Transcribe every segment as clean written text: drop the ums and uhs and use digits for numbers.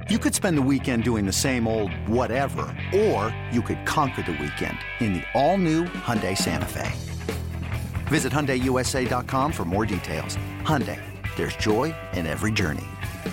You could spend the weekend doing the same old whatever, or you could conquer the weekend in the all-new Hyundai Santa Fe. Visit HyundaiUSA.com for more details. Hyundai, there's joy in every journey.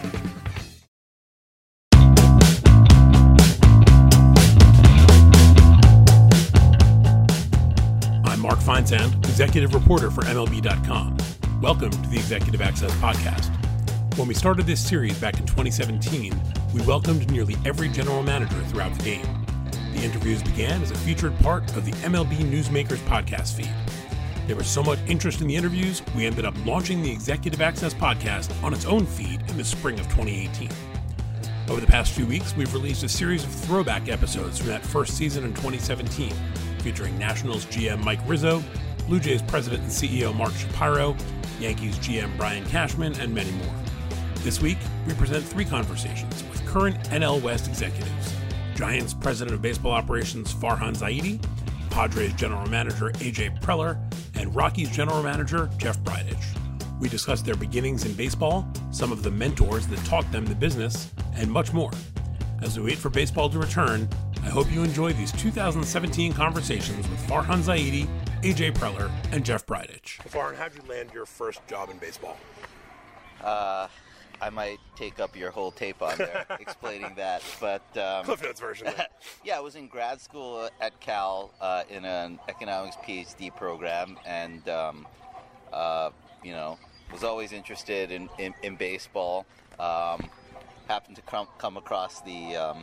I'm Mark Feinsand, executive reporter for MLB.com. Welcome to the Executive Access Podcast. When we started this series back in 2017, we welcomed nearly every general manager throughout the game. The interviews began as a featured part of the MLB Newsmakers podcast feed. There was so much interest in the interviews, we ended up launching the Executive Access Podcast on its own feed in the spring of 2018. Over the past few weeks, we've released a series of throwback episodes from that first season in 2017, featuring Nationals GM Mike Rizzo, Blue Jays President and CEO Mark Shapiro, Yankees GM Brian Cashman, and many more. This week, we present three conversations with current NL West executives: Giants President of Baseball Operations Farhan Zaidi, Padres General Manager AJ Preller, and Rockies General Manager Jeff Bridich. We discuss their beginnings in baseball, some of the mentors that taught them the business, and much more. As we wait for baseball to return, I hope you enjoy these 2017 conversations with Farhan Zaidi, AJ Preller, and Jeff Bridich. Farhan, how'd you land your first job in baseball? I might take up your whole tape on there explaining that, but Cliff Notes version. Yeah, I was in grad school at Cal in an economics PhD program, and was always interested in baseball. Happened to come across the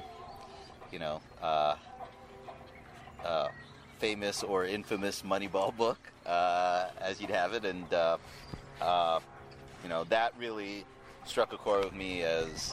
famous or infamous Moneyball book, as you'd have it, and that really struck a chord with me as,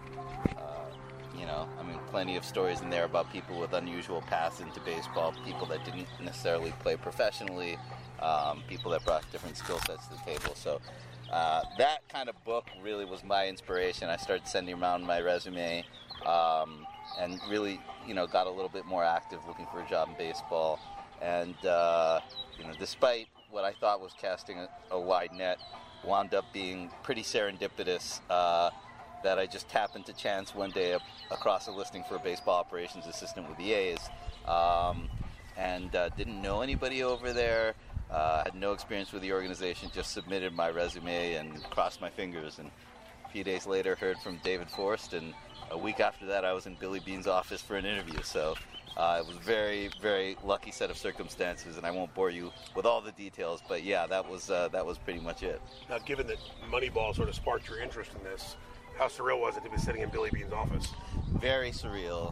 plenty of stories in there about people with unusual paths into baseball, people that didn't necessarily play professionally, people that brought different skill sets to the table. So that kind of book really was my inspiration. I started sending around my resume and really, got a little bit more active looking for a job in baseball. And, despite what I thought was casting a wide net, wound up being pretty serendipitous, that I just happened to chance one day across a listing for a baseball operations assistant with the A's, and didn't know anybody over there, had no experience with the organization, just submitted my resume and crossed my fingers, and a few days later heard from David Forst, and a week after that I was in Billy Bean's office for an interview. So it was a very, very lucky set of circumstances, and I won't bore you with all the details, but yeah, that was pretty much it. Now, given that Moneyball sort of sparked your interest in this, how surreal was it to be sitting in Billy Bean's office? Very surreal.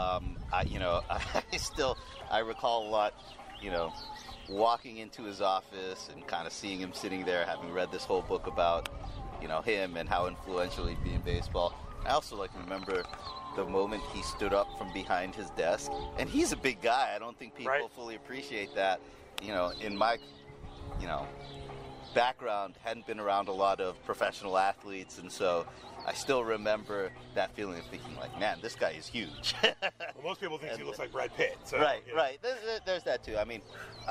I recall a lot, walking into his office and kind of seeing him sitting there, having read this whole book about, him and how influential he'd be in baseball. I also remember the moment he stood up from behind his desk, and he's a big guy. I don't think people fully appreciate that. In my, background, hadn't been around a lot of professional athletes, and so I still remember that feeling of thinking, man, this guy is huge. Well, most people think he looks like Brad Pitt. So, right. There's that too. I mean,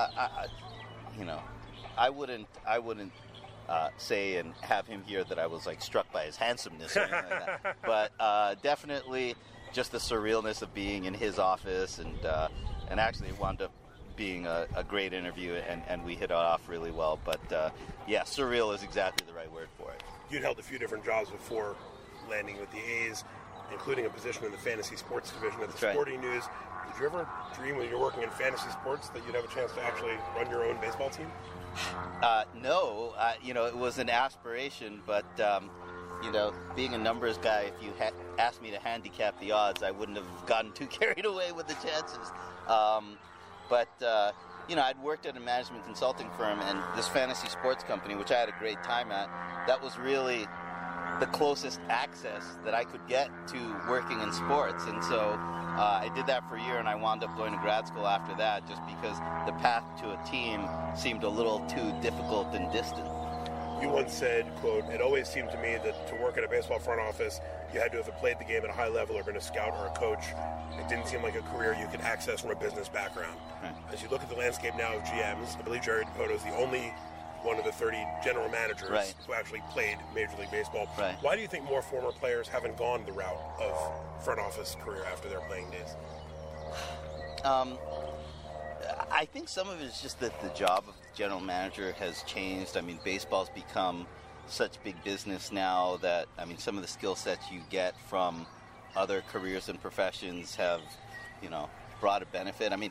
I wouldn't say and have him here that I was struck by his handsomeness or anything like that. But definitely just the surrealness of being in his office, and actually it wound up being a great interview, and we hit it off really well. But surreal is exactly the right word for it. You'd held a few different jobs before landing with the A's, including a position in the fantasy sports division of the Sporting News. Did you ever dream when you were working in fantasy sports that you'd have a chance to actually run your own baseball team? No, it was an aspiration, but being a numbers guy, if you had asked me to handicap the odds, I wouldn't have gotten too carried away with the chances. I'd worked at a management consulting firm, and this fantasy sports company, which I had a great time at, that was really the closest access that I could get to working in sports. And so I did that for a year, and I wound up going to grad school after that just because the path to a team seemed a little too difficult and distant. You once said, quote, "It always seemed to me that to work at a baseball front office, you had to have played the game at a high level or been a scout or a coach. It didn't seem like a career you could access from a business background." As you look at the landscape now of GMs, I believe Jerry Dipoto is the only one of the 30 general managers right. who actually played Major League Baseball. Right. Why do you think more former players haven't gone the route of front office career after their playing days? I think some of it is just that the job of the general manager has changed. I mean, baseball's become such big business now that, I mean, some of the skill sets you get from other careers and professions have, brought a benefit. I mean,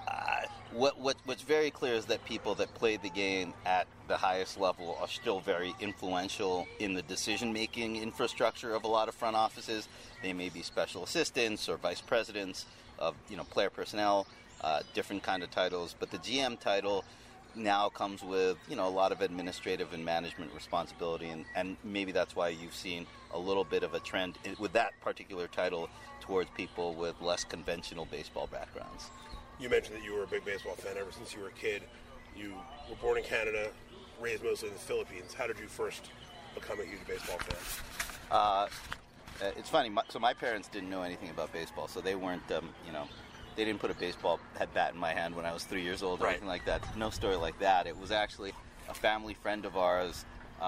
what's very clear is that people that play the game at the highest level are still very influential in the decision-making infrastructure of a lot of front offices. They may be special assistants or vice presidents of, player personnel, different kind of titles. But the GM title now comes with, a lot of administrative and management responsibility, and maybe that's why you've seen a little bit of a trend with that particular title towards people with less conventional baseball backgrounds. You mentioned that you were a big baseball fan ever since you were a kid. You were born in Canada, raised mostly in the Philippines. How did you first become a huge baseball fan? It's funny. So my parents didn't know anything about baseball, so they weren't, they didn't put a baseball bat in my hand when I was 3 years old or anything like that. No story like that. It was actually a family friend of ours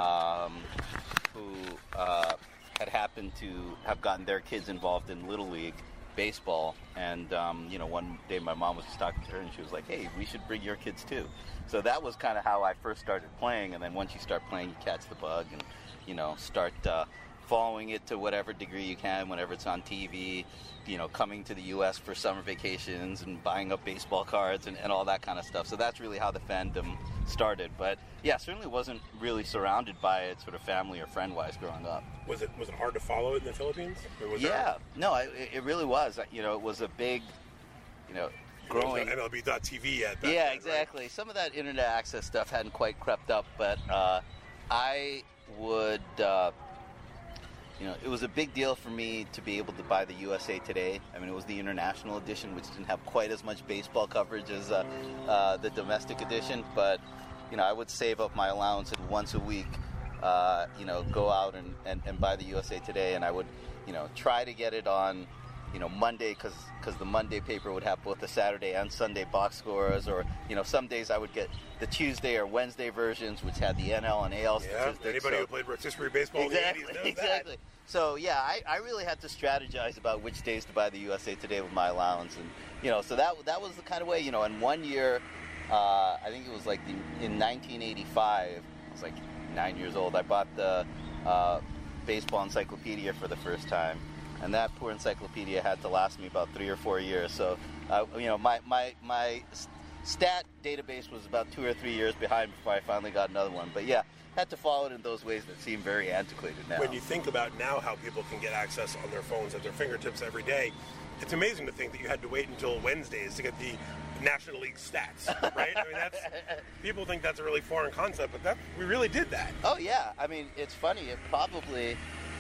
who had happened to have gotten their kids involved in Little League baseball, and one day my mom was just talking to her and she was like, hey, we should bring your kids too. So that was kind of how I first started playing, and then once you start playing you catch the bug and start following it to whatever degree you can whenever it's on TV, coming to the U.S. for summer vacations and buying up baseball cards and all that kind of stuff. So that's really how the fandom started. But yeah, certainly wasn't really surrounded by it sort of family or friend-wise growing up. Was it hard to follow it in the Philippines? No, it really was. It was a big, growing. There was no MLB.TV yet. Yeah, exactly. Right? Some of that internet access stuff hadn't quite crept up, but I would. It was a big deal for me to be able to buy the USA Today. I mean, it was the international edition, which didn't have quite as much baseball coverage as the domestic edition. But, I would save up my allowance and once a week, go out and buy the USA Today. And I would, try to get it on, Monday because the Monday paper would have both the Saturday and Sunday box scores. Or, some days I would get the Tuesday or Wednesday versions, which had the NL and AL statistics. Anybody who played rotisserie baseball in the 80s knows that. So, yeah, I really had to strategize about which days to buy the USA Today with my allowance. And, so that was the kind of way, and one year, I think it was like in 1985, I was like 9 years old, I bought the baseball encyclopedia for the first time. And that poor encyclopedia had to last me about 3 or 4 years. So, my stat database was about 2 or 3 years behind before I finally got another one. But yeah, had to follow it in those ways that seem very antiquated now. When you think about now how people can get access on their phones at their fingertips every day, it's amazing to think that you had to wait until Wednesdays to get the National League stats, right? I mean, people think that's a really foreign concept, but we really did that. Oh yeah, I mean, it's funny. It probably,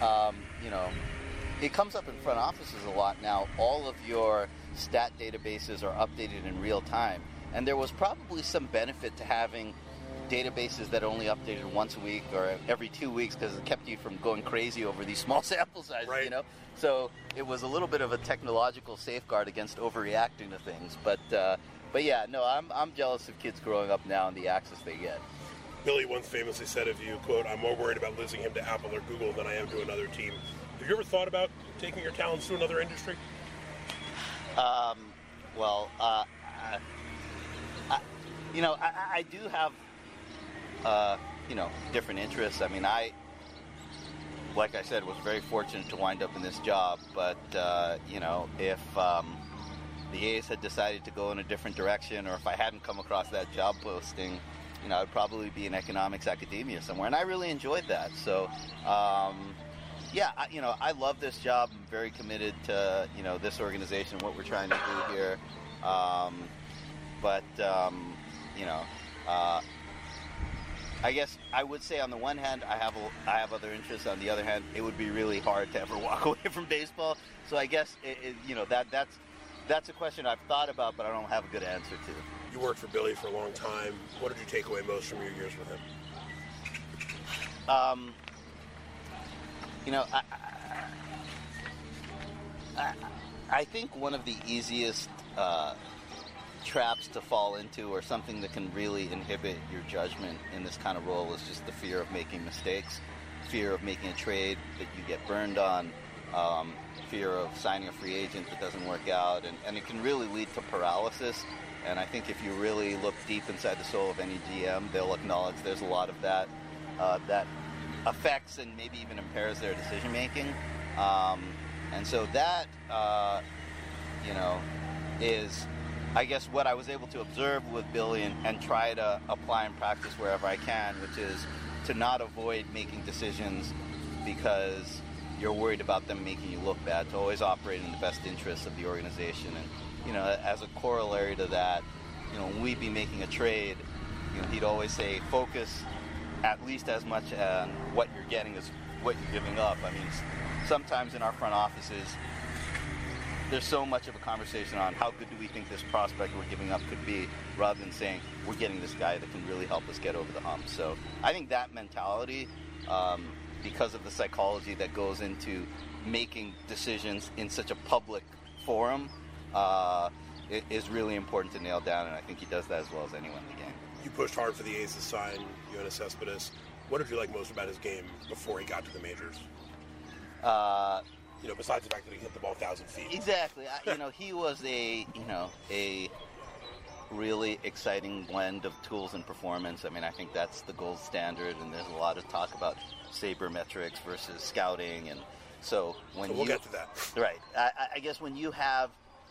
it comes up in front offices a lot now. All of your stat databases are updated in real time, and there was probably some benefit to having databases that only updated once a week or every 2 weeks because it kept you from going crazy over these small sample sizes, right. So it was a little bit of a technological safeguard against overreacting to things. But yeah, no, I'm jealous of kids growing up now and the access they get. Billy once famously said of you, quote, "I'm more worried about losing him to Apple or Google than I am to another team." Have you ever thought about taking your talents to another industry? I do have different interests. I mean, like I said, was very fortunate to wind up in this job. But, if the A's had decided to go in a different direction, or if I hadn't come across that job posting, I'd probably be in economics academia somewhere. And I really enjoyed that. So, I love this job. I'm very committed to, this organization, what we're trying to do here. I guess I would say on the one hand, I have other interests. On the other hand, it would be really hard to ever walk away from baseball. So I guess that's a question I've thought about, but I don't have a good answer to. You worked for Billy for a long time. What did you take away most from your years with him? I think one of the easiest traps traps to fall into, or something that can really inhibit your judgment in this kind of role, is just the fear of making mistakes, fear of making a trade that you get burned on, fear of signing a free agent that doesn't work out, and it can really lead to paralysis. And I think if you really look deep inside the soul of any GM, they'll acknowledge there's a lot of that that affects and maybe even impairs their decision making. And so that, is, I guess, what I was able to observe with Billy and try to apply and practice wherever I can, which is to not avoid making decisions because you're worried about them making you look bad, to always operate in the best interests of the organization. And, as a corollary to that, when we'd be making a trade, he'd always say, focus at least as much on what you're getting as what you're giving up. I mean, sometimes in our front offices, there's so much of a conversation on how good do we think this prospect we're giving up could be, rather than saying we're getting this guy that can really help us get over the hump. So I think that mentality, because of the psychology that goes into making decisions in such a public forum, it is really important to nail down, and I think he does that as well as anyone in the game. You pushed hard for the A's to sign Yoenis Cespedes. What did you like most about his game before he got to the majors? Besides the fact that he hit the ball 1,000 feet. Exactly. He was a really exciting blend of tools and performance. I mean, I think that's the gold standard, and there's a lot of talk about sabermetrics versus scouting, and so we'll get to that. Right. I guess when you have,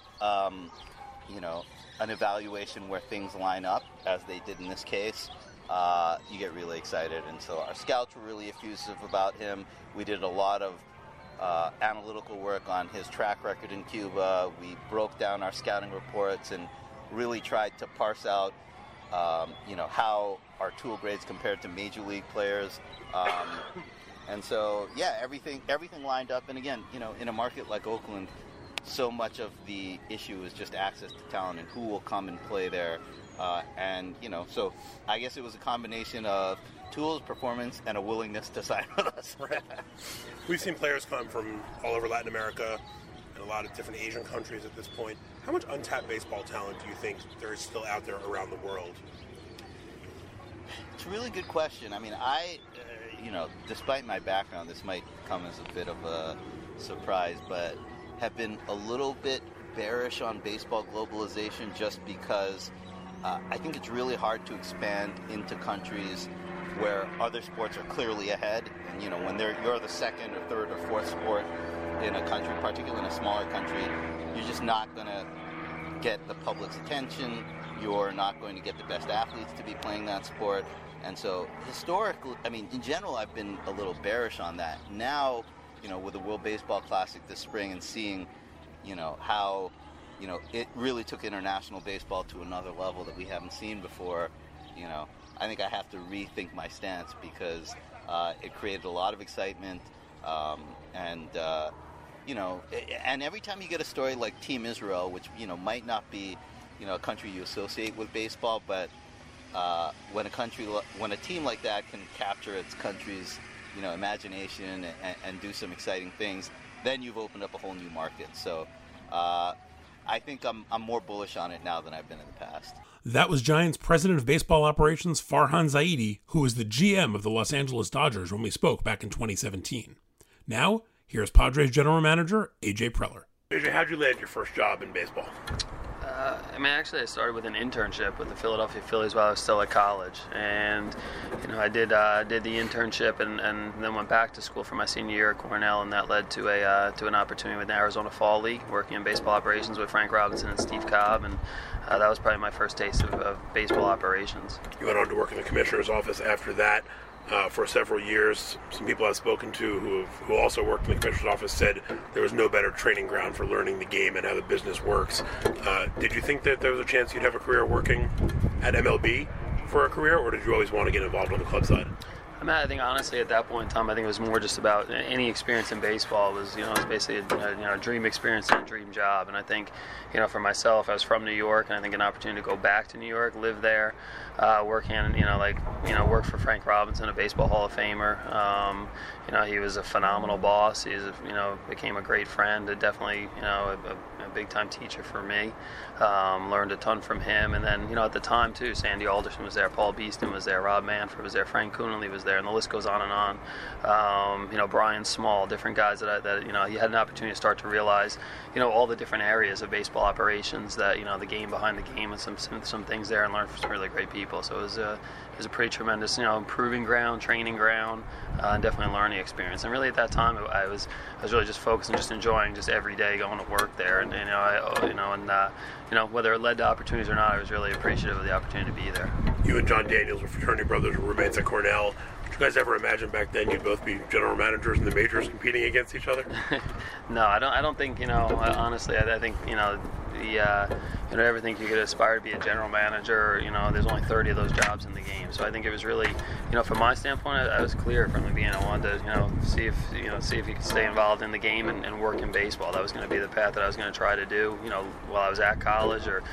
an evaluation where things line up, as they did in this case, you get really excited. And so our scouts were really effusive about him. We did a lot of analytical work on his track record in Cuba. We broke down our scouting reports and really tried to parse out, how our tool grades compared to major league players. And so, everything lined up. And again, in a market like Oakland, so much of the issue is just access to talent and who will come and play there. So I guess it was a combination of tools, performance, and a willingness to sign with us. We've seen players come from all over Latin America and a lot of different Asian countries at this point. How much untapped baseball talent do you think there is still out there around the world? It's a really good question. I mean, despite my background, this might come as a bit of a surprise, but have been a little bit bearish on baseball globalization, just because I think it's really hard to expand into countries where other sports are clearly ahead. And when you're the second or third or fourth sport in a country, particularly in a smaller country, you're just not going to get the public's attention. You're not going to get the best athletes to be playing that sport. And so historically, in general, I've been a little bearish on that. Now, with the World Baseball Classic this spring and seeing, how, it really took international baseball to another level that we haven't seen before, I think I have to rethink my stance, because it created a lot of excitement, and every time you get a story like Team Israel, which, might not be, a country you associate with baseball, but when a team like that can capture its country's, imagination and do some exciting things, then you've opened up a whole new market. So I think I'm more bullish on it now than I've been in the past. That was Giants President of Baseball Operations Farhan Zaidi, who was the GM of the Los Angeles Dodgers when we spoke back in 2017. Now, here's Padres General Manager AJ Preller. AJ, how'd you land your first job in baseball? Actually, I started with an internship with the Philadelphia Phillies while I was still at college, and I did the internship and then went back to school for my senior year at Cornell, and that led to an opportunity with the Arizona Fall League, working in baseball operations with Frank Robinson and Steve Cobb, and that was probably my first taste of baseball operations. You went on to work in the commissioner's office after that. For several years. Some people I've spoken to who also worked in the commissioner's office said there was no better training ground for learning the game and how the business works. Did you think that there was a chance you'd have a career working at MLB for a career, or did you always want to get involved on the club side? I mean, I think honestly at that point in time, I think it was more just about any experience in baseball was, it was basically a dream experience and a dream job. And I think, for myself, I was from New York, and I think an opportunity to go back to New York, live there, work work for Frank Robinson, a baseball Hall of Famer. He was a phenomenal boss. He became a great friend, definitely, a big time teacher for me. Learned a ton from him, and then at the time too, Sandy Alderson was there, Paul Beeston was there, Rob Manfred was there, Frank Coonelly was there, and the list goes on and on. Brian Small, different guys that you had an opportunity to start to realize, all the different areas of baseball operations, that the game behind the game, and some things there, and learn from some really great people. So it was a pretty tremendous, improving ground, training ground, definitely a learning experience. And really at that time, I was really just focused and just enjoying just every day going to work there. And whether it led to opportunities or not, I was really appreciative of the opportunity to be there. You and John Daniels were fraternity brothers, were roommates at Cornell. Did you guys ever imagine back then you'd both be general managers in the majors competing against each other? No, I don't think, honestly, I think, you never think you could aspire to be a general manager. There's only 30 of those jobs in the game. So I think it was really, from my standpoint, I was clear from the beginning. I wanted to, see if you could stay involved in the game and work in baseball. That was going to be the path that I was going to try to do, while I was at college or,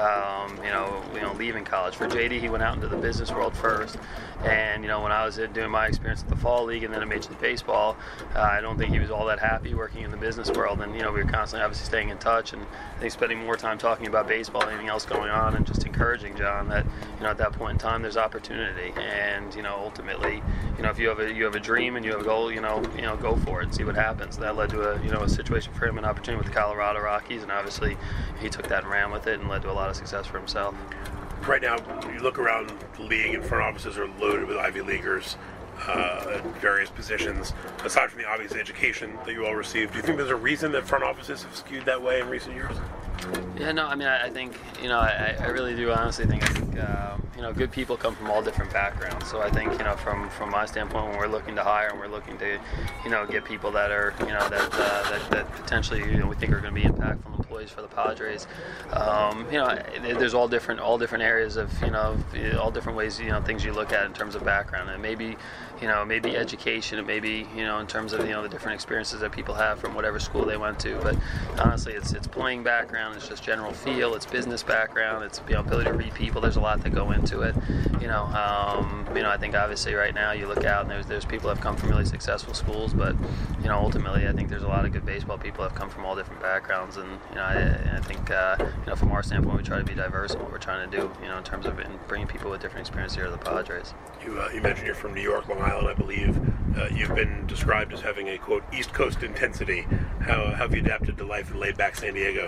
leaving college. For JD, he went out into the business world first. And, when I was doing my experience at the Fall League and then at Major League Baseball, I don't think he was all that happy working in the business world. And, we were constantly obviously staying in touch, and I think spending more time talking about baseball than anything else going on, and just encouraging John that, at that point in time there's opportunity. And, ultimately, if you have a dream and you have a goal, go for it and see what happens. That led to a situation for him, an opportunity with the Colorado Rockies, and obviously he took that and ran with it and led to a lot of success for himself. Right now, you look around the league and front offices are loaded with Ivy Leaguers at various positions. Aside from the obvious education that you all received, do you think there's a reason that front offices have skewed that way in recent years? Yeah, no, I mean, I think, I really do honestly think, good people come from all different backgrounds. So I think, from my standpoint, when we're looking to hire and we're looking to, get people that are, that potentially, we think are going to be impactful employees for the Padres, there's all different areas of, all different ways, things you look at in terms of background. And maybe education, it may be, in terms of, the different experiences that people have from whatever school they went to. But honestly, it's playing background, it's just general feel, it's business background, it's ability to read people. There's a lot that go into it. I think obviously right now you look out and there's people that have come from really successful schools, but ultimately I think there's a lot of good baseball people that have come from all different backgrounds, and I think from our standpoint we try to be diverse in what we're trying to do, in terms of bringing people with different experiences here to the Padres. You mentioned you're from New York, Long Island, I believe. You've been described as having a, quote, East Coast intensity. How have you adapted to life in laid-back San Diego?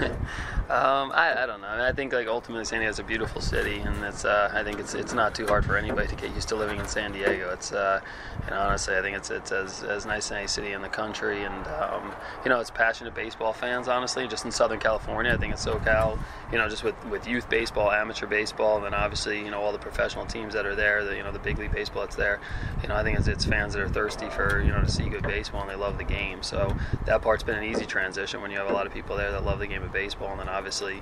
I don't know. I think ultimately San Diego is a beautiful city, and I think it's not too hard for anybody to get used to living in San Diego. It's honestly I think it's as nice as any city in the country, and it's passionate baseball fans. Honestly, just in Southern California, I think it's SoCal. Just with youth baseball, amateur baseball, and then obviously all the professional teams that are there. The big league baseball that's there. I think it's fans that are thirsty for to see good baseball, and they love the game. So that part's been an easy transition when you have a lot of people there that love the game of baseball, and then obviously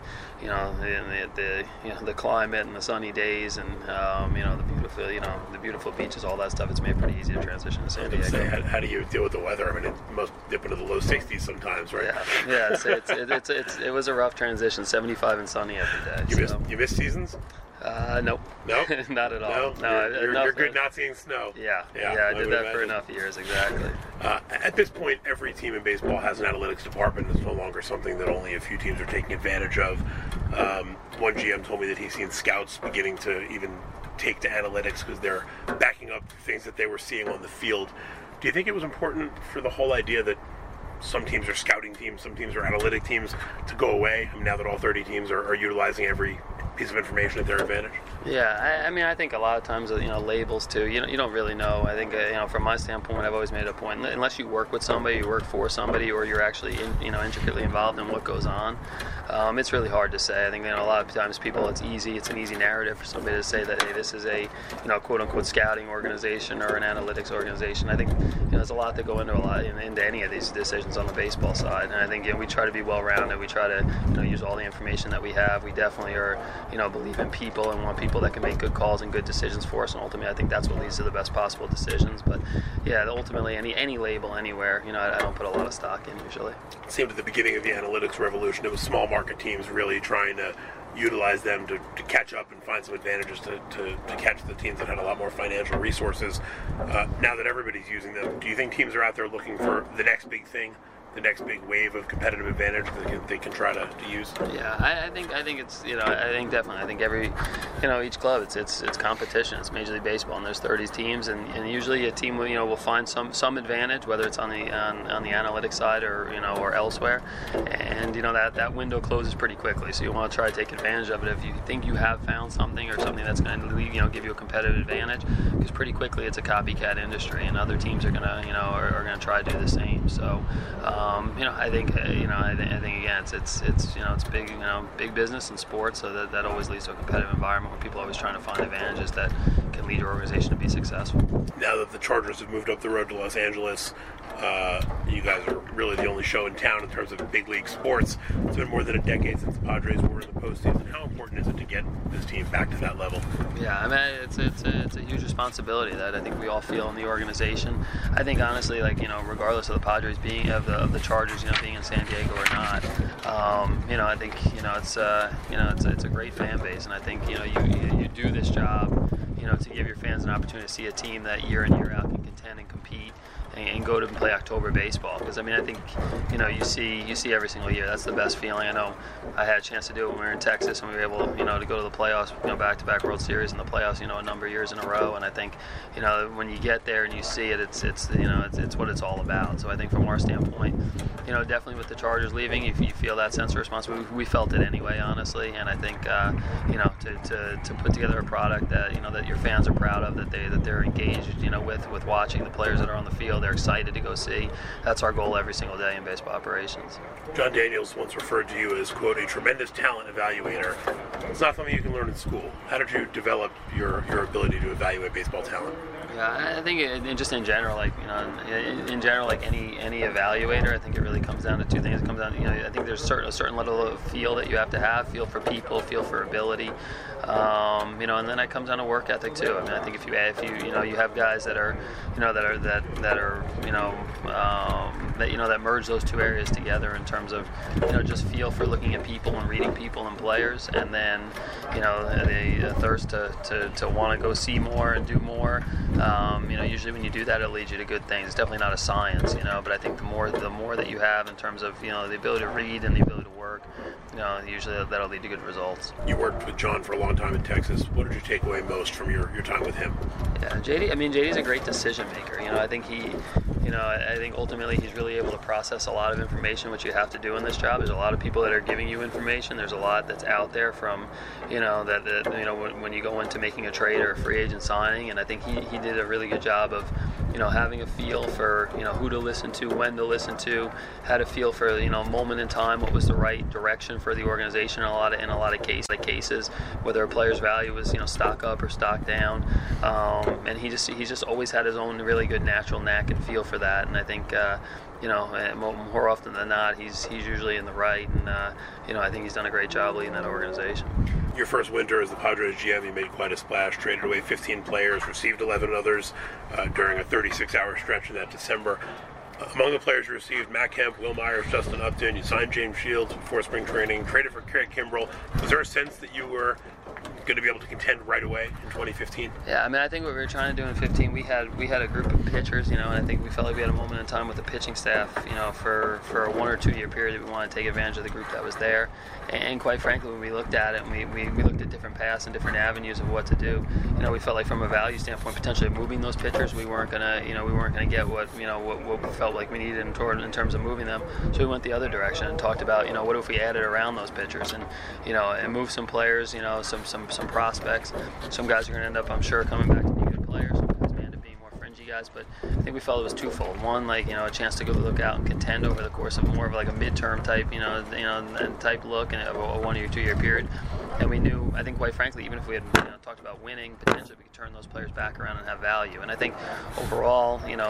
the climate and the sunny days and the beautiful beaches, all that stuff. It's made pretty easy to transition to San Diego. How do you deal with the weather? I mean, it must dip into the low 60s sometimes, right? Yeah. It was a rough transition. 75 and sunny every day. You miss seasons? Nope. No? Not at all. No, you're good not seeing snow. Yeah, I did that for enough years, exactly. At this point, every team in baseball has an analytics department. It's no longer something that only a few teams are taking advantage of. One GM told me that he's seen scouts beginning to even take to analytics because they're backing up things that they were seeing on the field. Do you think it was important for the whole idea that some teams are scouting teams, some teams are analytic teams to go away? I mean, now that all 30 teams are utilizing every piece of information at their advantage? Yeah, I think a lot of times, labels too, you don't really know. I think, from my standpoint, I've always made a point, unless you work with somebody, you work for somebody, or you're actually, intricately involved in what goes on, it's really hard to say. I think, a lot of times it's an easy narrative for somebody to say that, hey, this is a, quote-unquote scouting organization or an analytics organization. I think, there's a lot that go into any of these decisions on the baseball side, and I think, we try to be well-rounded. We try to, use all the information that we have. We definitely are, believe in people and want people that can make good calls and good decisions for us. And ultimately, I think that's what leads to the best possible decisions. But yeah, ultimately, any label anywhere, I don't put a lot of stock in usually. It seemed at the beginning of the analytics revolution, it was small market teams really trying to utilize them to catch up and find some advantages to catch the teams that had a lot more financial resources. Now that everybody's using them, do you think teams are out there looking for the next big thing, the next big wave of competitive advantage that they can try to use? Yeah, I think it's I think definitely. I think every each club it's competition. It's Major League Baseball, and there's 30 teams, and usually a team will find some advantage, whether it's on the analytics side or or elsewhere, and that window closes pretty quickly. So you want to try to take advantage of it if you think you have found something or something that's going to give you a competitive advantage, because pretty quickly it's a copycat industry, and other teams are going to are going to try to do the same. So. I think again, it's big, big business in sports, so that always leads to a competitive environment where people are always trying to find advantages that can lead your organization to be successful. Now that the Chargers have moved up the road to Los Angeles, you guys are really the only show in town in terms of big league sports. It's been more than a decade since the Padres were in the postseason. How important is it to get this team back to that level? Yeah, I mean, it's a huge responsibility that I think we all feel in the organization. I think honestly, regardless of the Padres being of the Chargers, being in San Diego or not, I think it's a great fan base, and I think you do this job, to give your fans an opportunity to see a team that year in year out can contend and compete and go to play October baseball. Because I think you see every single year. That's the best feeling. I know I had a chance to do it when we were in Texas, and we were able to go to the playoffs, back-to-back World Series in the playoffs, a number of years in a row. And I think when you get there and you see it, it's what it's all about. So I think from our standpoint, definitely with the Chargers leaving, if you feel that sense of responsibility, we felt it anyway, honestly. And I think to put together a product that that your fans are proud of, that they're engaged with watching the players that are on the field, they're excited to go see. That's our goal every single day in baseball operations. John Daniels once referred to you as, quote, a tremendous talent evaluator. It's not something you can learn in school. How did you develop your ability to evaluate baseball talent? Yeah, I think just in general, like any evaluator, I think it really comes down to two things. It comes down to, I think there's a certain level of feel that you have to have, feel for people, feel for ability, and then it comes down to work ethic too. I think if you have guys that merge those two areas together in terms of just feel for looking at people and reading people and players, and then the thirst to want to go see more and do more. Usually when you do that, it leads you to good things. It's definitely not a science, but I think the more that you have in terms of the ability to read and the ability to work, usually that'll lead to good results. You worked with John for a long time in Texas. What did you take away most from your time with him? Yeah, JD's a great decision maker. I think I think ultimately he's really able to process a lot of information, which you have to do in this job. There's a lot of people that are giving you information. There's a lot that's out there from, when you go into making a trade or a free agent signing, and I think he did a really good job of, having a feel for, who to listen to, when to listen to, how to feel for, a moment in time, what was the right direction for the organization in a lot of cases, whether a player's value was, stock up or stock down, and he's just always had his own really good natural knack and feel for that, and I think more often than not he's usually in the right, and I think he's done a great job leading that organization. Your first winter as the Padres GM, you made quite a splash, traded away 15 players, received 11 others during a 36-hour stretch in that December. Among the players you received, Matt Kemp, Will Myers, Justin Upton. You signed James Shields before spring training, traded for Craig Kimbrell. Was there a sense that you were going to be able to contend right away in 2015? Yeah, I think what we were trying to do in 15, we had a group of pitchers, and I think we felt like we had a moment in time with the pitching staff, for a 1 or 2 year period that we wanted to take advantage of the group that was there. And quite frankly, when we looked at it, and we looked at different paths and different avenues of what to do, we felt like from a value standpoint, potentially moving those pitchers, we weren't gonna get what we felt like we needed in terms of moving them. So we went the other direction and talked about, what if we added around those pitchers and move some players, some prospects. Some guys are going to end up, I'm sure, coming back to be good players. Some guys may end up being more fringy guys, but I think we felt it was twofold. One, a chance to go look out and contend over the course of more of a midterm type, type look and a 1 or 2 year period. And we knew, I think, quite frankly, even if we had talked about winning, potentially we could turn those players back around and have value. And I think overall,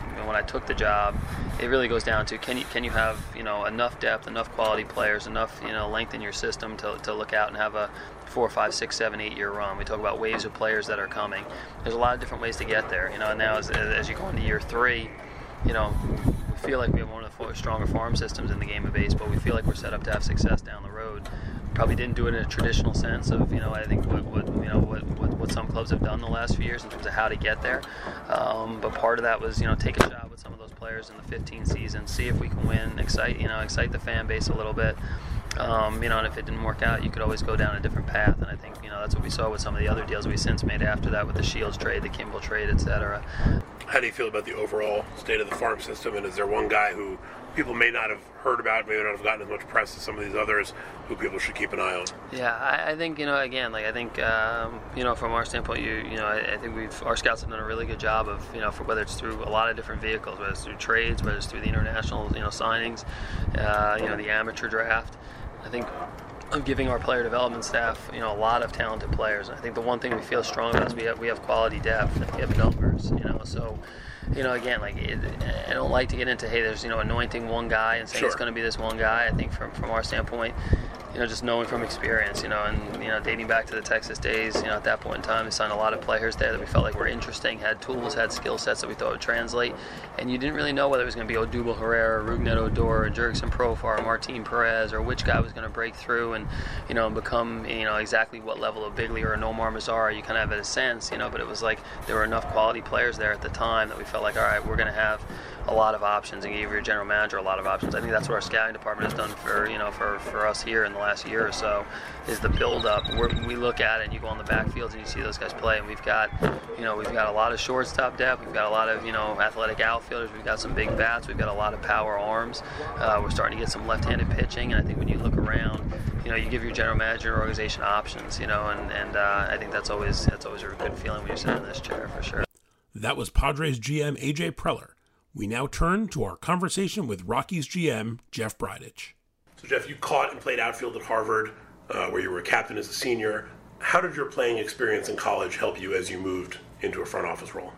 when I took the job, it really goes down to can you have enough depth, enough quality players, enough length in your system to look out and have a 4, 5, 6, 7, 8 year run. We talk about waves of players that are coming. There's a lot of different ways to get there. And now as you go into year 3, we feel like we have one of the stronger farm systems in the game of baseball. We feel like we're set up to have success down the road. Probably didn't do it in a traditional sense of I think what some clubs have done the last few years in terms of how to get there. But part of that was take a shot with some of those players in the 15 season, see if we can win, excite the fan base a little bit. And if it didn't work out, you could always go down a different path. And I think that's what we saw with some of the other deals we since made after that with the Shields trade, the Kimball trade, etc. How do you feel about the overall state of the farm system? And is there one guy who people may not have heard about, may not have gotten as much press as some of these others, who people should keep an eye on? Yeah, I think from our standpoint, I think our scouts have done a really good job of for whether it's through a lot of different vehicles, whether it's through trades, whether it's through the international signings, the amateur draft. I think of giving our player development staff, a lot of talented players. And I think the one thing we feel strong about is we have quality depth, we have numbers, so. Again, I don't like to get into, hey, there's, anointing one guy and saying Sure. It's going to be this one guy. I think from our standpoint, just knowing from experience, and, dating back to the Texas days, at that point in time, we signed a lot of players there that we felt like were interesting, had tools, had skill sets that we thought would translate, and you didn't really know whether it was going to be Odubel Herrera, Rougned Odor, Jurickson Profar, Martin Perez, or which guy was going to break through and, become, exactly what level of big league or Nomar Mazara. You kind of have a sense, but it was like there were enough quality players there at the time that we felt like, all right, we're going to have a lot of options and gave your general manager a lot of options. I think that's what our scouting department has done for us here in the last year or so, is the build-up. We look at it and you go on the backfields and you see those guys play, and we've got a lot of shortstop depth, we've got a lot of athletic outfielders, we've got some big bats, we've got a lot of power arms. We're starting to get some left-handed pitching, and I think when you look around, you give your general manager and organization options, and I think that's always a good feeling when you sit in this chair for sure. That was Padres GM AJ Preller. We now turn to our conversation with Rockies GM Jeff Bridich. So Jeff, you caught and played outfield at Harvard, where you were a captain as a senior. How did your playing experience in college help you as you moved into a front office role?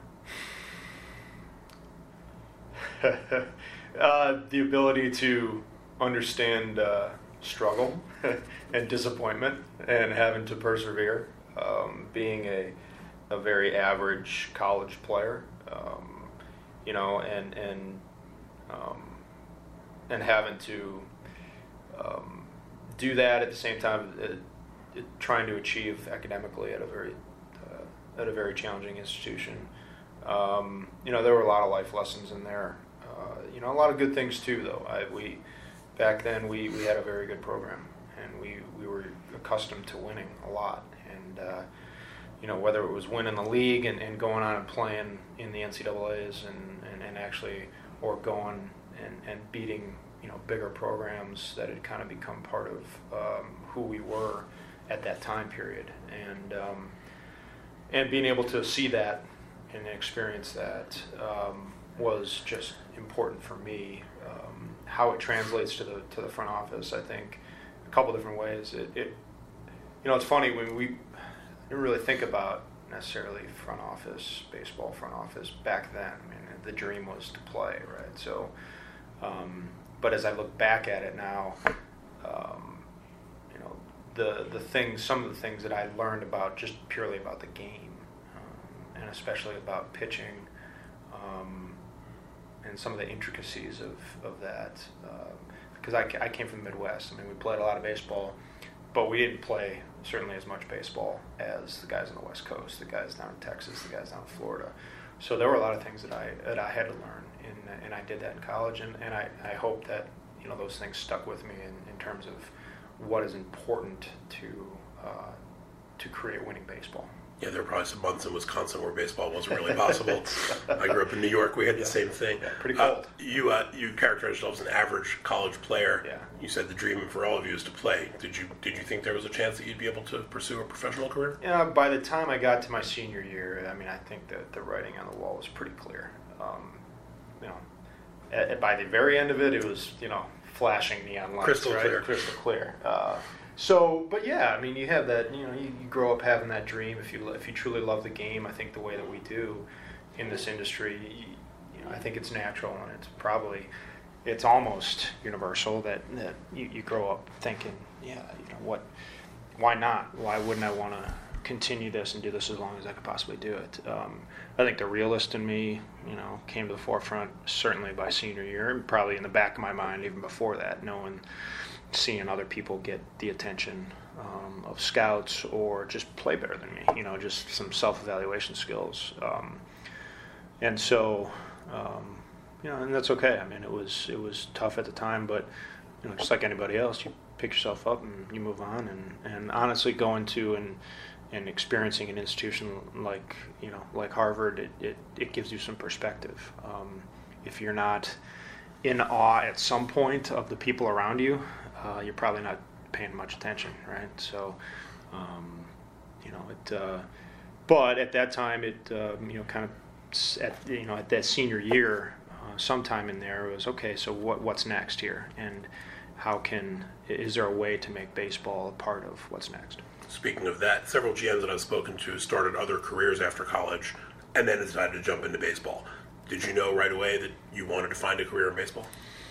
The ability to understand struggle and disappointment and having to persevere. Being a very average college player, and having to do that at the same time, trying to achieve academically at a very challenging institution. There were a lot of life lessons in there. A lot of good things too, though. Back then we had a very good program, and we were accustomed to winning a lot, and whether it was winning the league and going on and playing in the NCAAs and actually, or going and beating bigger programs that had kind of become part of who we were at that time period, and being able to see that and experience that was just important for me. How it translates to the front office, I think, a couple different ways. It's funny when we didn't really think about necessarily front office, baseball front office back then. I mean, the dream was to play, right? So, but as I look back at it now, some of the things that I learned about just purely about the game, and especially about pitching, and some of the intricacies of that, because I came from the Midwest. I mean, we played a lot of baseball, but we didn't play certainly as much baseball as the guys on the West Coast, the guys down in Texas, the guys down in Florida. So there were a lot of things that I had to learn, and I did that in college, and I hope that those things stuck with me in terms of what is important to create winning baseball. Yeah, there were probably some months in Wisconsin where baseball wasn't really possible. I grew up in New York. We had the same thing. Yeah, pretty cold. You characterized yourself as an average college player. Yeah. You said the dream for all of you is to play. Did you think there was a chance that you'd be able to pursue a professional career? Yeah, by the time I got to my senior year, I mean, I think that the writing on the wall was pretty clear. By the very end of it, it was, flashing neon lights. Crystal right? clear. Crystal clear. But yeah, I mean, you have that, you grow up having that dream. If you truly love the game, I think the way that we do in this industry, I think it's natural, and it's almost universal that you grow up thinking, why not? Why wouldn't I want to continue this and do this as long as I could possibly do it? I think the realist in me, came to the forefront certainly by senior year, and probably in the back of my mind even before that, seeing other people get the attention of scouts or just play better than me, just some self-evaluation skills. And so, and that's okay. I mean, it was tough at the time, but just like anybody else, you pick yourself up and you move on. And honestly, going to and experiencing an institution like Harvard, it gives you some perspective. If you're not in awe at some point of the people around you, you're probably not paying much attention, right? So, but at that time, at that senior year, sometime in there, it was okay. So what's next here, and is there a way to make baseball a part of what's next? Speaking of that, several GMs that I've spoken to started other careers after college, and then decided to jump into baseball. Did you know right away that you wanted to find a career in baseball?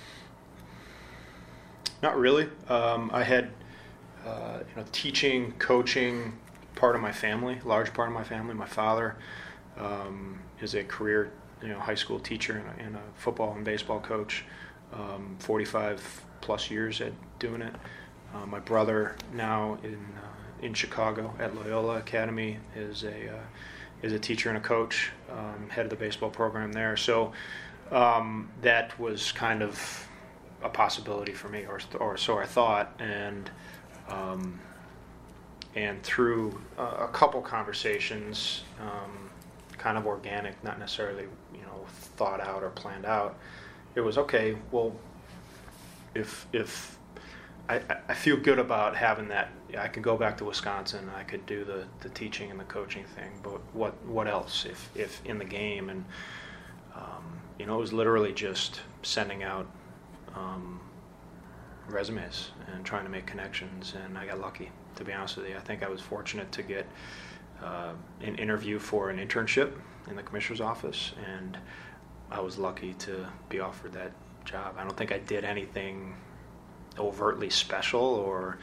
Not really. I had, teaching, coaching, part of my family, large part of my family. My father is a career, high school teacher and a football and baseball coach, 45 plus years at doing it. My brother now in Chicago at Loyola Academy is a teacher and a coach, head of the baseball program there. So that was kind of a possibility for me, or so I thought, and through a couple conversations, kind of organic, not necessarily thought out or planned out, it was okay. Well, if I feel good about having that, I could go back to Wisconsin, I could do the teaching and the coaching thing, but what else if in the game? And it was literally just sending out resumes and trying to make connections, and I got lucky, to be honest with you. I think I was fortunate to get an interview for an internship in the commissioner's office, and I was lucky to be offered that job. I don't think I did anything overtly special or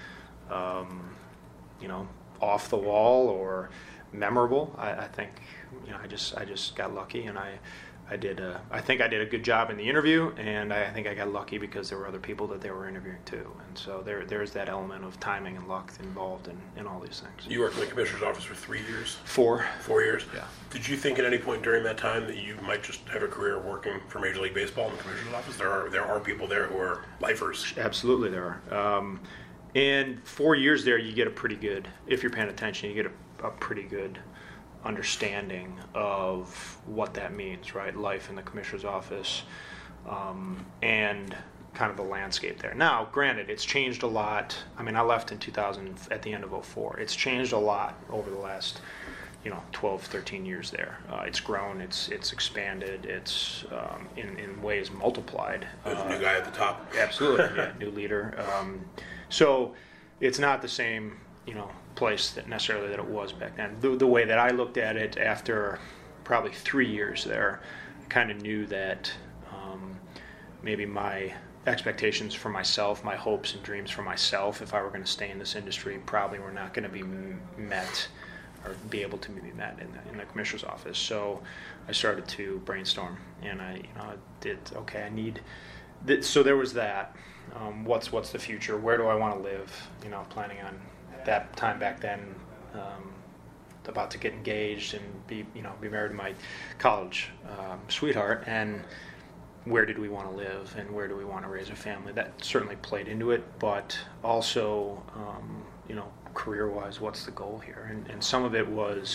off the wall or memorable. I think I just got lucky, and I think I did a good job in the interview, and I think I got lucky because there were other people that they were interviewing too, and so there's that element of timing and luck involved in all these things. You worked in the commissioner's office for 3 years? 4 years? Yeah. Did you think at any point during that time that you might just have a career working for Major League Baseball in the commissioner's office? There are people there who are lifers. Absolutely there are. And 4 years there, you get if you're paying attention, you get a pretty good understanding of what that means, right? Life in the commissioner's office, and kind of the landscape there. Now, granted, it's changed a lot. I mean, I left in 2000 at the end of 2004. It's changed a lot over the last 12, 13 years there. It's grown, it's expanded, it's in ways multiplied. There's a new guy at the top. Absolutely, yeah, new leader. So it's not the same, place that necessarily that it was back then. The way that I looked at it after probably 3 years there, I kind of knew that maybe my expectations for myself, my hopes and dreams for myself, if I were going to stay in this industry, probably were not going to be met or be able to be met in the commissioner's office. So I started to brainstorm, and I did, okay, I need, so there was that. What's the future? Where do I want to live? Planning on that time back then, about to get engaged and be married to my college sweetheart, and where did we want to live and where do we want to raise a family? That certainly played into it, but also, career-wise, what's the goal here? And some of it was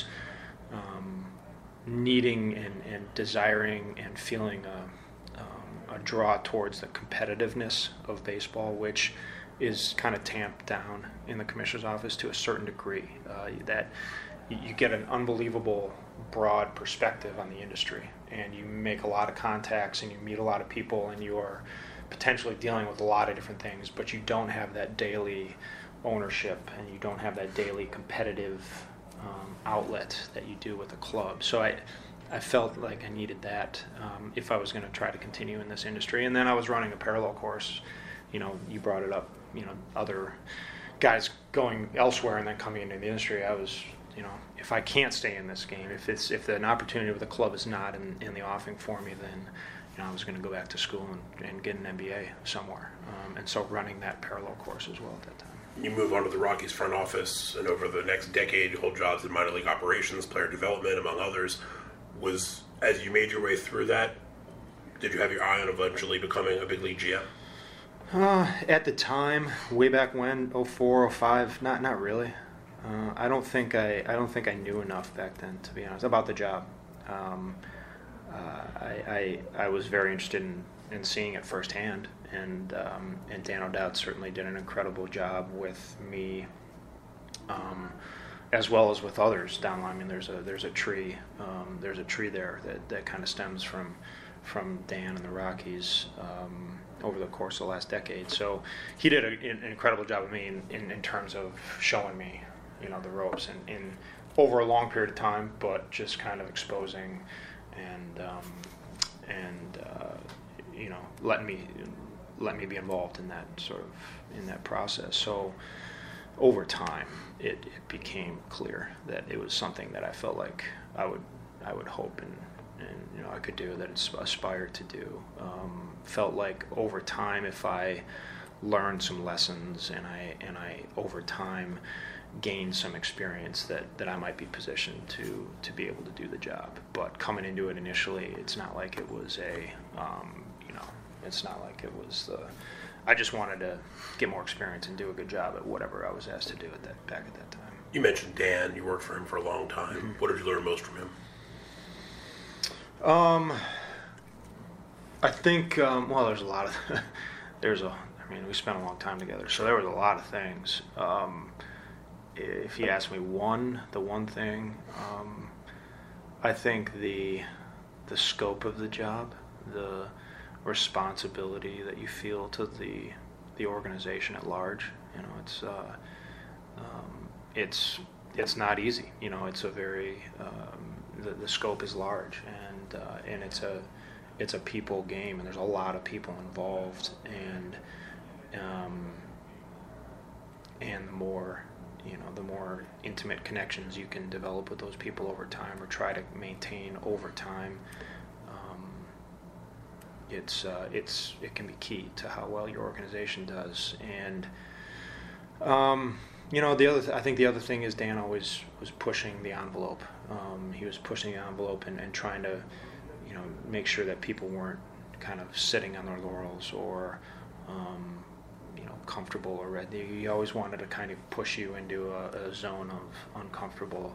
needing and desiring and feeling a draw towards the competitiveness of baseball, which is kind of tamped down in the commissioner's office to a certain degree. That you get an unbelievable broad perspective on the industry, and you make a lot of contacts and you meet a lot of people, and you are potentially dealing with a lot of different things, but you don't have that daily ownership and you don't have that daily competitive outlet that you do with a club. So I felt like I needed that if I was going to try to continue in this industry. And then I was running a parallel course. You brought it up. Other guys going elsewhere and then coming into the industry. I was, if I can't stay in this game, if an opportunity with a club is not in the offing for me, then I was going to go back to school and get an MBA somewhere. And so running that parallel course as well at that time. You move on to the Rockies front office, and over the next decade, you hold jobs in minor league operations, player development, among others. As you made your way through that, did you have your eye on eventually becoming a big league GM? At the time, way back when, 04, 05, not really. I don't think I knew enough back then, to be honest, about the job. I was very interested in seeing it firsthand, and Dan O'Dowd certainly did an incredible job with me, as well as with others down the line. I mean, there's a tree there that kind of stems from Dan and the Rockies over the course of the last decade. So he did an incredible job with me in terms of showing me, the ropes and over a long period of time, but just kind of exposing and letting me be involved in that process. So over time, it became clear that it was something that I felt like I would hope and I could do, that it's aspired to do. Felt like over time, if I learned some lessons and I over time gained some experience, that I might be positioned to be able to do the job. But coming into it initially, it's not like it was I just wanted to get more experience and do a good job at whatever I was asked to do back at that time. You mentioned Dan. You worked for him for a long time. Mm-hmm. What did you learn most from him? I think, there's a lot of, we spent a long time together, so there was a lot of things. If you ask me the one thing, I think the scope of the job, the responsibility that you feel to the organization at large, it's not easy. It's a very, the scope is large, and it's a people game, and there's a lot of people involved, and the more intimate connections you can develop with those people over time, or try to maintain over time, it can be key to how well your organization does. And I think the other thing is Dan always was pushing the envelope. He was pushing the envelope and trying to, make sure that people weren't kind of sitting on their laurels or, comfortable or ready. He always wanted to kind of push you into a zone of uncomfortable,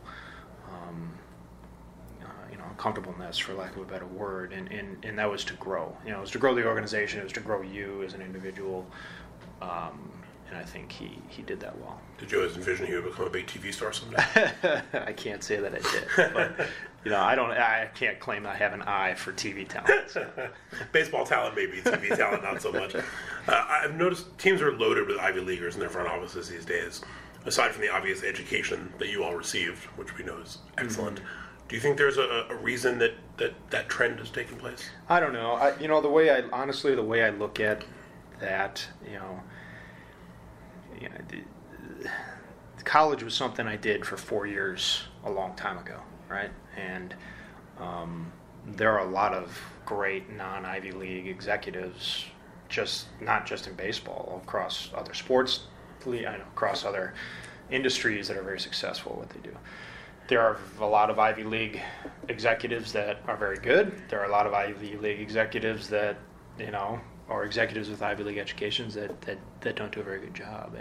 uncomfortableness, for lack of a better word, and that was to grow. It was to grow the organization. It was to grow you as an individual. And I think he did that well. Did you always envision he would become a big TV star someday? I can't say that I did, but I can't claim I have an eye for TV talent. So. Baseball talent, maybe. TV talent, not so much. I've noticed teams are loaded with Ivy Leaguers in their front offices these days. Aside from the obvious education that you all received, which we know is excellent, mm-hmm. Do you think there's a reason that trend is taking place? I don't know. The way I look at that, college was something I did for 4 years a long time ago, right? And there are a lot of great non-Ivy League executives, not just in baseball, across other sports, across other industries that are very successful at what they do. There are a lot of Ivy League executives that are very good. There are a lot of Ivy League executives that, or executives with Ivy League educations that don't do a very good job.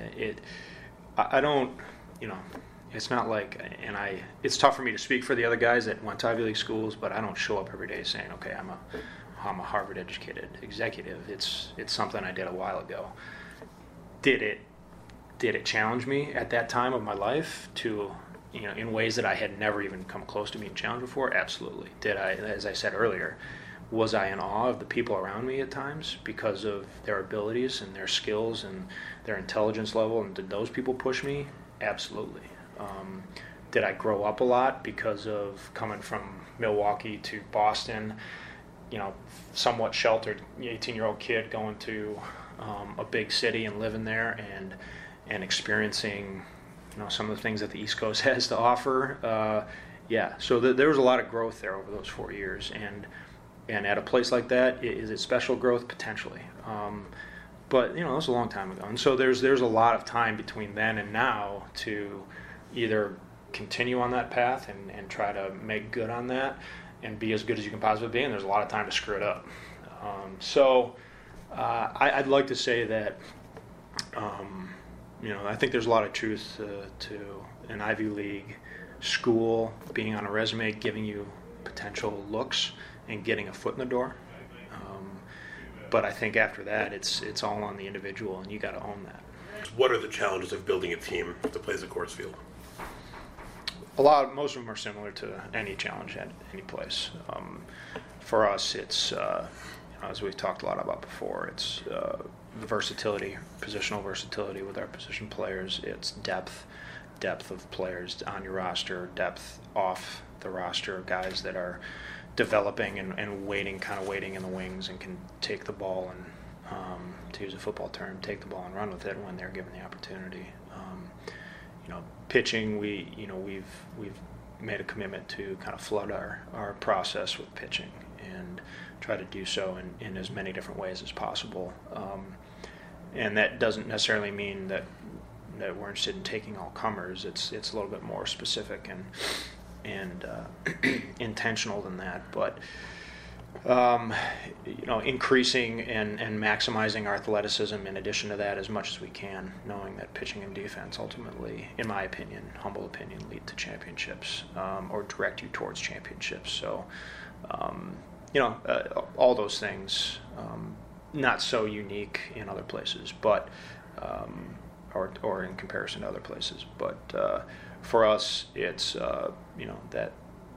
It's not like, it's tough for me to speak for the other guys that went to Ivy League schools, but I don't show up every day saying, okay, I'm a Harvard educated executive. It's something I did a while ago. Did it challenge me at that time of my life to, in ways that I had never even come close to being challenged before? Absolutely. Did I, as I said earlier, was I in awe of the people around me at times because of their abilities and their skills and their intelligence level? And did those people push me? Absolutely. Did I grow up a lot because of coming from Milwaukee to Boston? Somewhat sheltered 18-year-old kid going to a big city and living there and experiencing some of the things that the East Coast has to offer. So there was a lot of growth there over those 4 years, and at a place like that, is it special growth? Potentially. But that was a long time ago, and so there's a lot of time between then and now to either continue on that path and try to make good on that and be as good as you can possibly be, and there's a lot of time to screw it up. I'd like to say that I think there's a lot of truth to an Ivy League school being on a resume, giving you potential looks and getting a foot in the door. But I think after that, it's all on the individual, and you got to own that. What are the challenges of building a team that plays at Coors Field? Most of them are similar to any challenge at any place. For us, it's as we've talked a lot about before. It's the versatility, positional versatility with our position players. It's depth of players on your roster, depth off the roster, guys that are developing and waiting in the wings and can take the ball and, to use a football term, take the ball and run with it when they're given the opportunity. Pitching, we've made a commitment to kind of flood our process with pitching and try to do so in as many different ways as possible. And that doesn't necessarily mean that we're interested in taking all comers. It's a little bit more specific and intentional than that. But increasing and maximizing our athleticism in addition to that as much as we can, knowing that pitching and defense ultimately, in my opinion, humble opinion, lead to championships or direct you towards championships. So, all those things, not so unique in other places, but or in comparison to other places. But for us, it's that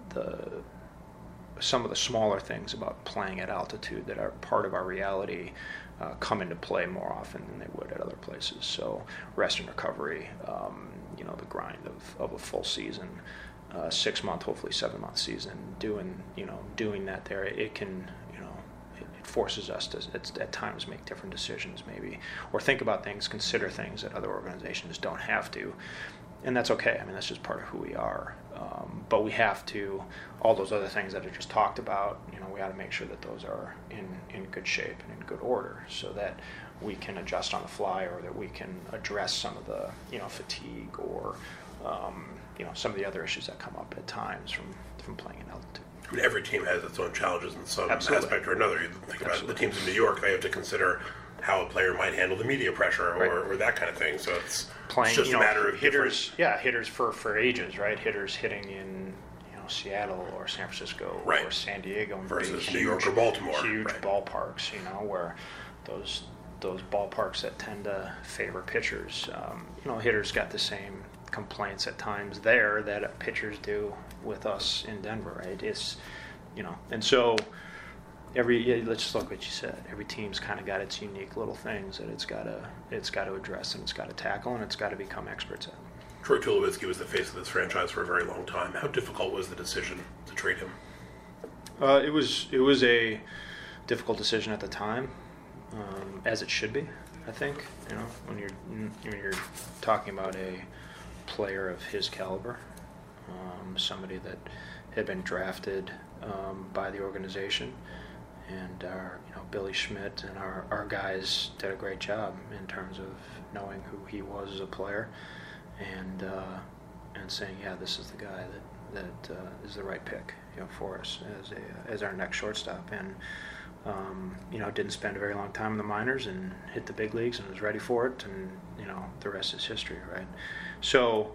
some of the smaller things about playing at altitude that are part of our reality come into play more often than they would at other places. So rest and recovery, the grind of a full season, 6-month, hopefully 7-month season, doing that there, it can, it forces us to at times make different decisions maybe, or think about things, consider things that other organizations don't have to. And that's okay. I mean, that's just part of who we are. But we have to, all those other things that I just talked about, we got to make sure that those are in good shape and in good order so that we can adjust on the fly, or that we can address some of the, fatigue or, some of the other issues that come up at times from playing in altitude. I mean, every team has its own challenges in some Absolutely. aspect or another. You think about Absolutely. the teams in New York, they have to consider how a player might handle the media pressure or that kind of thing. So it's just a matter of hitters. Yeah, hitters for ages, right? Hitters hitting in Seattle or San Francisco or San Diego versus New York or Baltimore, huge ballparks. Where those ballparks that tend to favor pitchers. Hitters got the same complaints at times there that pitchers do with us in Denver, right? It's and so. Let's just look what you said. Every team's kind of got its unique little things that it's got to address and it's got to tackle and it's got to become experts at. Troy Tulowitzki was the face of this franchise for a very long time. How difficult was the decision to trade him? It was a difficult decision at the time, as it should be. I think when you're talking about a player of his caliber, somebody that had been drafted by the organization. And our, Billy Schmidt and our guys did a great job in terms of knowing who he was as a player, and saying, yeah, this is the guy that is the right pick, for us as our next shortstop. And didn't spend a very long time in the minors and hit the big leagues and was ready for it. And the rest is history, right? So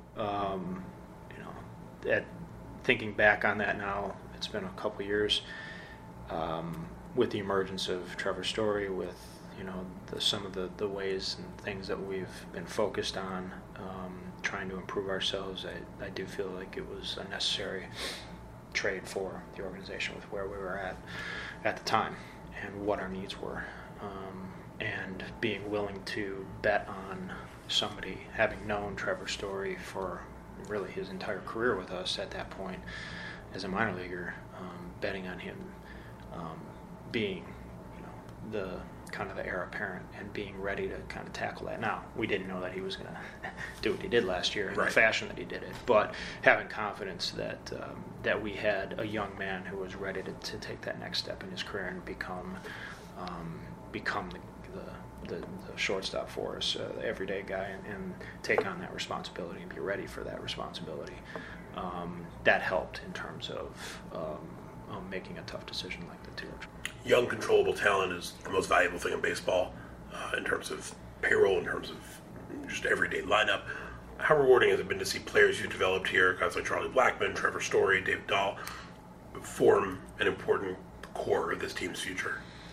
thinking back on that now, it's been a couple years. With the emergence of Trevor Story, with some of the ways and things that we've been focused on, trying to improve ourselves, I do feel like it was a necessary trade for the organization with where we were at the time and what our needs were, and being willing to bet on somebody, having known Trevor Story for really his entire career with us at that point as a minor leaguer, betting on him being, the kind of the heir apparent and being ready to kind of tackle that. Now, we didn't know that he was going to do what he did last year in the fashion that he did it, but having confidence that that we had a young man who was ready to take that next step in his career and become the shortstop for us, the everyday guy, and take on that responsibility and be ready for that responsibility. That helped in terms of making a tough decision like the two. Young, controllable talent is the most valuable thing in baseball in terms of payroll, in terms of just everyday lineup. How rewarding has it been to see players you developed here, guys like Charlie Blackmon, Trevor Story, Dave Dahl, form an important core of this team's future?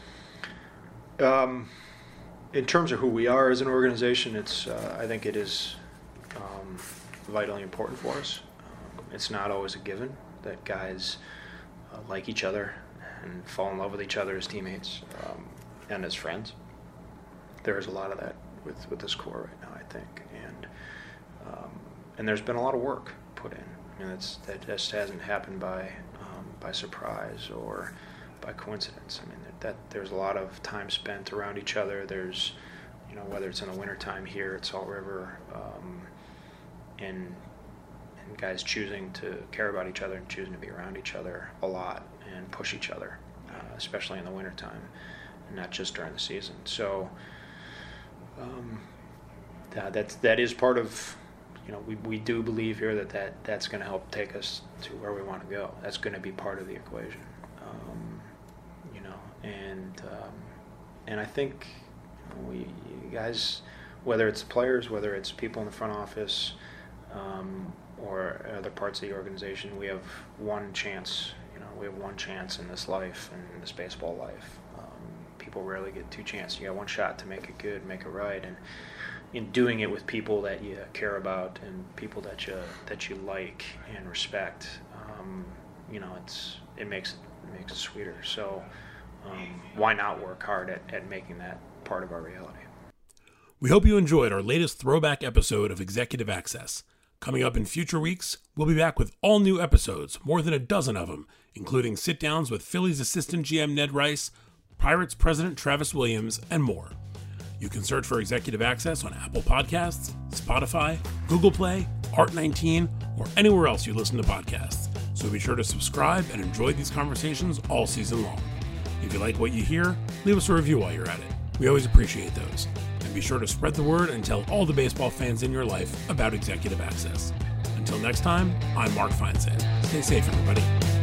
In terms of who we are as an organization, I think it is vitally important for us. It's not always a given that guys like each other and fall in love with each other as teammates and as friends. There's a lot of that with this core right now, I think, and there's been a lot of work put in. I mean, that just hasn't happened by surprise or by coincidence. I mean, there's a lot of time spent around each other. There's, whether it's in the wintertime here at Salt River, and guys choosing to care about each other and choosing to be around each other a lot and push each other, especially in the wintertime, and not just during the season. So that is part of, we do believe here that's going to help take us to where we want to go. That's going to be part of the equation, and I think we guys, whether it's players, whether it's people in the front office, or other parts of the organization, we have one chance. We have one chance in this life, and in this baseball life. People rarely get two chances. You got one shot to make it good, make it right, and in doing it with people that you care about and people that you like and respect, it makes it sweeter. So why not work hard at making that part of our reality? We hope you enjoyed our latest throwback episode of Executive Access. Coming up in future weeks, we'll be back with all new episodes, more than a dozen of them, including sit-downs with Phillies assistant GM Ned Rice, Pirates president Travis Williams, and more. You can search for Executive Access on Apple Podcasts, Spotify, Google Play, Art19, or anywhere else you listen to podcasts. So be sure to subscribe and enjoy these conversations all season long. If you like what you hear, leave us a review while you're at it. We always appreciate those. And be sure to spread the word and tell all the baseball fans in your life about Executive Access. Until next time, I'm Mark Feinsand. Stay safe, everybody.